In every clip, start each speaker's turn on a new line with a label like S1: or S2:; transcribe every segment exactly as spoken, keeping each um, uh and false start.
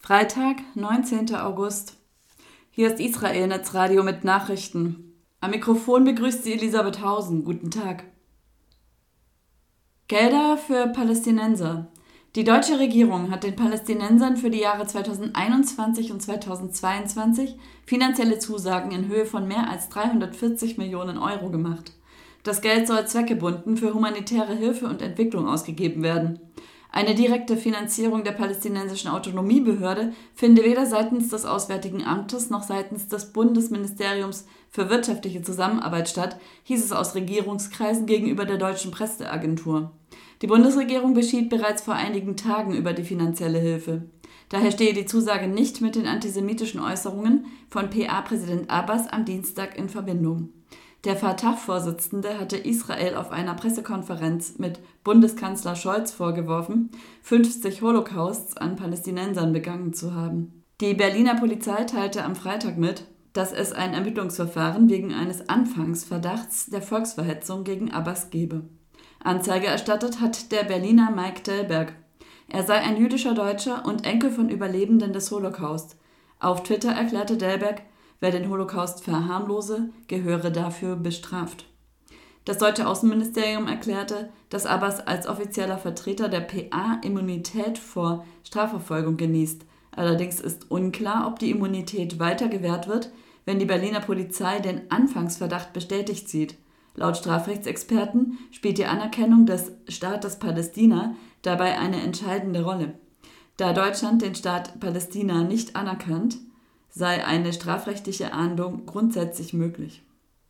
S1: Freitag, neunzehnter August. Hier ist Israel Netzradio mit Nachrichten. Am Mikrofon begrüßt sie Elisabeth Hausen. Guten Tag. Gelder für Palästinenser. Die deutsche Regierung hat den Palästinensern für die Jahre zweitausendeinundzwanzig und zweitausendzweiundzwanzig finanzielle Zusagen in Höhe von mehr als dreihundertvierzig Millionen Euro gemacht. Das Geld soll zweckgebunden für humanitäre Hilfe und Entwicklung ausgegeben werden. Eine direkte Finanzierung der palästinensischen Autonomiebehörde finde weder seitens des Auswärtigen Amtes noch seitens des Bundesministeriums für wirtschaftliche Zusammenarbeit statt, hieß es aus Regierungskreisen gegenüber der deutschen Presseagentur. Die Bundesregierung beschied bereits vor einigen Tagen über die finanzielle Hilfe. Daher stehe die Zusage nicht mit den antisemitischen Äußerungen von P A-Präsident Abbas am Dienstag in Verbindung. Der Fatah-Vorsitzende hatte Israel auf einer Pressekonferenz mit Bundeskanzler Scholz vorgeworfen, fünfzig Holocausts an Palästinensern begangen zu haben. Die Berliner Polizei teilte am Freitag mit, dass es ein Ermittlungsverfahren wegen eines Anfangsverdachts der Volksverhetzung gegen Abbas gebe. Anzeige erstattet hat der Berliner Mike Delberg. Er sei ein jüdischer Deutscher und Enkel von Überlebenden des Holocaust. Auf Twitter erklärte Delberg, wer den Holocaust verharmlose, gehöre dafür bestraft. Das deutsche Außenministerium erklärte, dass Abbas als offizieller Vertreter der P A Immunität vor Strafverfolgung genießt. Allerdings ist unklar, ob die Immunität weiter gewährt wird, wenn die Berliner Polizei den Anfangsverdacht bestätigt sieht. Laut Strafrechtsexperten spielt die Anerkennung des Staates Palästina dabei eine entscheidende Rolle. Da Deutschland den Staat Palästina nicht anerkannt, sei eine strafrechtliche Ahndung grundsätzlich möglich.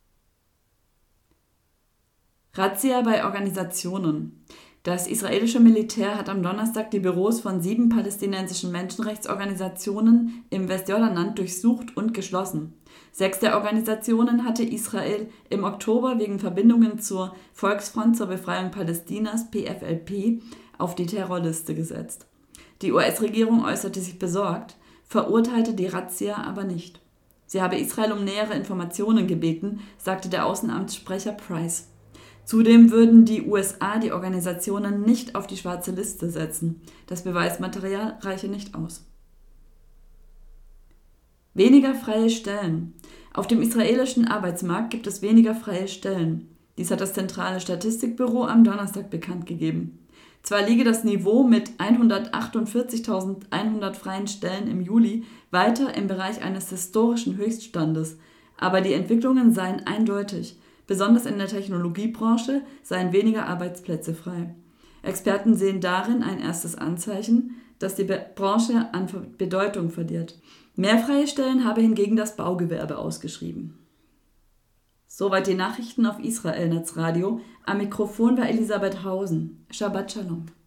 S1: Razzia bei Organisationen. Das israelische Militär hat am Donnerstag die Büros von sieben palästinensischen Menschenrechtsorganisationen im Westjordanland durchsucht und geschlossen. Sechs der Organisationen hatte Israel im Oktober wegen Verbindungen zur Volksfront zur Befreiung Palästinas P F L P auf die Terrorliste gesetzt. Die U S-Regierung äußerte sich besorgt, verurteilte die Razzia aber nicht. Sie habe Israel um nähere Informationen gebeten, sagte der Außenamtssprecher Price. Zudem würden die U S A die Organisationen nicht auf die schwarze Liste setzen. Das Beweismaterial reiche nicht aus. Weniger freie Stellen. Auf dem israelischen Arbeitsmarkt gibt es weniger freie Stellen. Dies hat das Zentrale Statistikbüro am Donnerstag bekannt gegeben. Zwar liege das Niveau mit hundertachtundvierzigtausendeinhundert freien Stellen im Juli weiter im Bereich eines historischen Höchststandes, aber die Entwicklungen seien eindeutig. Besonders in der Technologiebranche seien weniger Arbeitsplätze frei. Experten sehen darin ein erstes Anzeichen, dass die Branche an Bedeutung verliert. Mehr freie Stellen habe hingegen das Baugewerbe ausgeschrieben. Soweit die Nachrichten auf Israel Netzradio. Am Mikrofon war Elisabeth Hausen. Shabbat Shalom.